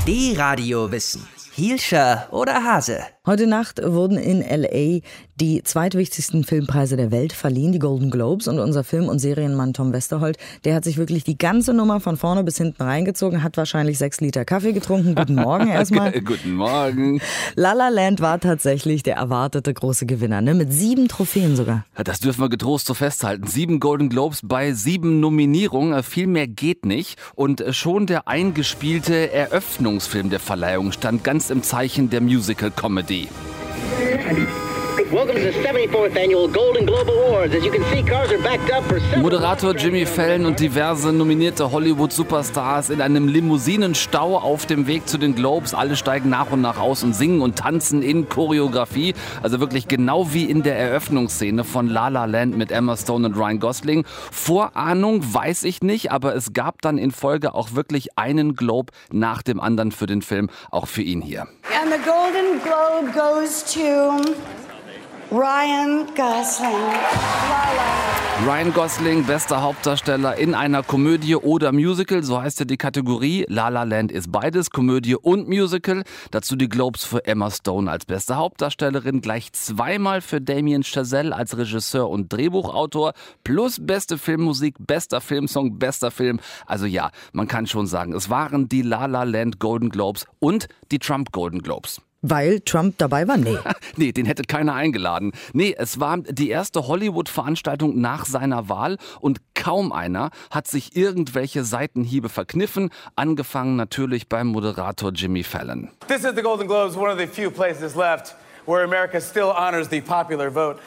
D-Radio Wissen. Hielscher oder Hase? Heute Nacht wurden in L.A. die zweitwichtigsten Filmpreise der Welt verliehen, die Golden Globes. Und unser Film- und Serienmann Tom Westerholt, der hat sich wirklich die ganze Nummer von vorne bis hinten reingezogen, hat wahrscheinlich 6 Liter Kaffee getrunken. Guten Morgen erstmal. Guten Morgen. La La Land war tatsächlich der erwartete große Gewinner, ne? Mit 7 Trophäen sogar. Das dürfen wir getrost so festhalten. 7 Golden Globes bei 7 Nominierungen. Viel mehr geht nicht. Und schon der eingespielte Eröffnungsfilm der Verleihung stand ganz im Zeichen der Musical-Comedy. Welcome to the 74th annual Golden Globe Awards. As you can see, cars are backed up for several... Moderator Jimmy Fallon und diverse nominierte Hollywood-Superstars in einem Limousinenstau auf dem Weg zu den Globes. Alle steigen nach und nach aus und singen und tanzen in Choreografie. Also wirklich genau wie in der Eröffnungsszene von La La Land mit Emma Stone und Ryan Gosling. Vorahnung weiß ich nicht, aber es gab dann in Folge auch wirklich einen Globe nach dem anderen für den Film, auch für ihn hier. And the Golden Globe goes to Ryan Gosling. Ryan Gosling, bester Hauptdarsteller in einer Komödie oder Musical, so heißt ja die Kategorie. La La Land ist beides, Komödie und Musical. Dazu die Globes für Emma Stone als beste Hauptdarstellerin, gleich 2-mal für Damien Chazelle als Regisseur und Drehbuchautor, plus beste Filmmusik, bester Filmsong, bester Film. Also ja, man kann schon sagen, es waren die La La Land Golden Globes und die Trump Golden Globes. Weil Trump dabei war? Nee. Nee, den hätte keiner eingeladen. Nee, es war die erste Hollywood-Veranstaltung nach seiner Wahl und kaum einer hat sich irgendwelche Seitenhiebe verkniffen, angefangen natürlich beim Moderator Jimmy Fallon. This is the Golden Globes, one of the few places left where America still honors the popular vote.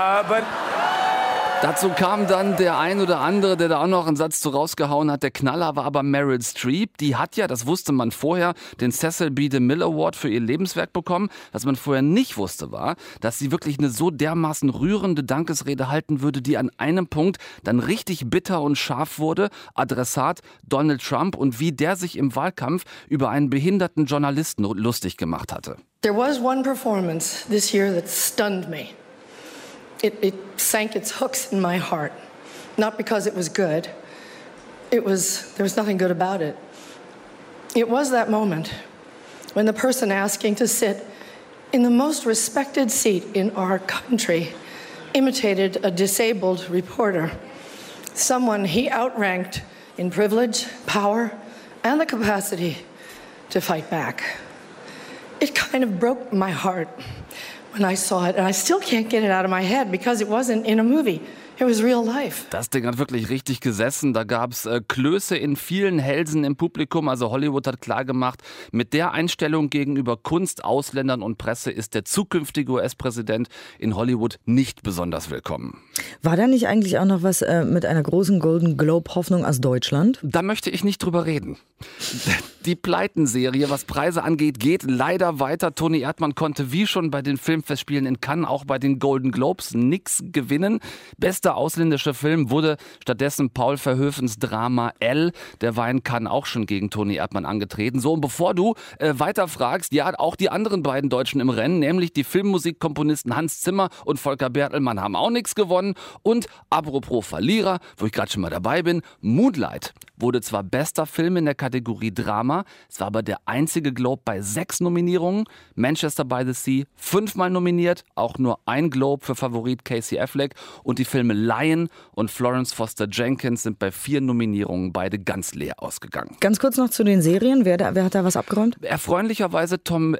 Dazu kam dann der ein oder andere, der da auch noch einen Satz zu rausgehauen hat. Der Knaller war aber Meryl Streep. Die hat ja, das wusste man vorher, den Cecil B. DeMille Award für ihr Lebenswerk bekommen. Was man vorher nicht wusste war, dass sie wirklich eine so dermaßen rührende Dankesrede halten würde, die an einem Punkt dann richtig bitter und scharf wurde. Adressat Donald Trump und wie der sich im Wahlkampf über einen behinderten Journalisten lustig gemacht hatte. There was one performance this year that stunned me. It sank its hooks in my heart. Not because it was good. There was nothing good about it. It was that moment when the person asking to sit in the most respected seat in our country imitated a disabled reporter. Someone he outranked in privilege, power, and the capacity to fight back. It kind of broke my heart when I saw it, and I still can't get it out of my head because it wasn't in a movie. It was real life. Das Ding hat wirklich richtig gesessen. Da gab's Klöße in vielen Hälsen im Publikum. Also Hollywood hat klargemacht, mit der Einstellung gegenüber Kunst, Ausländern und Presse ist der zukünftige US-Präsident in Hollywood nicht besonders willkommen. War da nicht eigentlich auch noch was mit einer großen Golden Globe-Hoffnung aus Deutschland? Da möchte ich nicht drüber reden. Die Pleitenserie, was Preise angeht, geht leider weiter. Toni Erdmann konnte wie schon bei den Filmfestspielen in Cannes auch bei den Golden Globes nichts gewinnen. Bester ausländischer Film wurde stattdessen Paul Verhoevens Drama Elle. Der war in Cannes auch schon gegen Toni Erdmann angetreten. So, und bevor du weiter fragst, ja, auch die anderen beiden Deutschen im Rennen, nämlich die Filmmusikkomponisten Hans Zimmer und Volker Bertelmann, haben auch nichts gewonnen. Und apropos Verlierer, wo ich gerade schon mal dabei bin, Moonlight wurde zwar bester Film in der Kategorie Drama, es war aber der einzige Globe bei 6 Nominierungen. Manchester by the Sea 5-mal nominiert, auch nur ein Globe für Favorit Casey Affleck. Und die Filme Lion und Florence Foster Jenkins sind bei 4 Nominierungen beide ganz leer ausgegangen. Ganz kurz noch zu den Serien. Wer hat da was abgeräumt? Erfreulicherweise Tom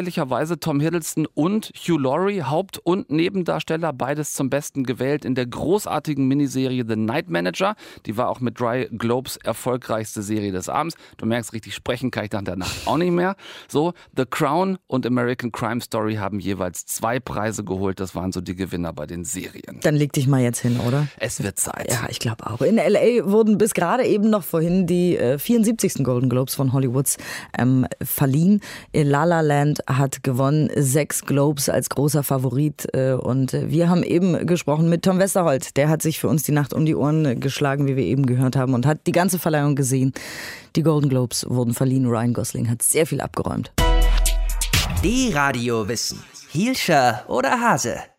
Hiddleston und Hugh Laurie, Haupt- und Nebendarsteller, beides zum Besten gewählt in der großartigen Miniserie The Night Manager. Die war auch mit 3 Globes erfolgreichste Serie des Abends. Du merkst, richtig sprechen kann ich nach der Nacht auch nicht mehr. So, The Crown und American Crime Story haben jeweils 2 Preise geholt. Das waren so die Gewinner bei den Serien. Dann leg dich mal jetzt hin, oder? Es wird Zeit. Ja, ich glaube auch. In L.A. wurden bis gerade eben noch vorhin die 74. Golden Globes von Hollywoods verliehen. La La Land hat gewonnen, 6 Globes als großer Favorit. Und wir haben eben gesprochen mit Tom Westerholt. Der hat sich für uns die Nacht um die Ohren geschlagen, wie wir eben gehört haben, und hat die ganze Verleihung gesehen. Die Golden Globes wurden verliehen. Ryan Gosling hat sehr viel abgeräumt. D-Radio Wissen. Hielscher oder Hase?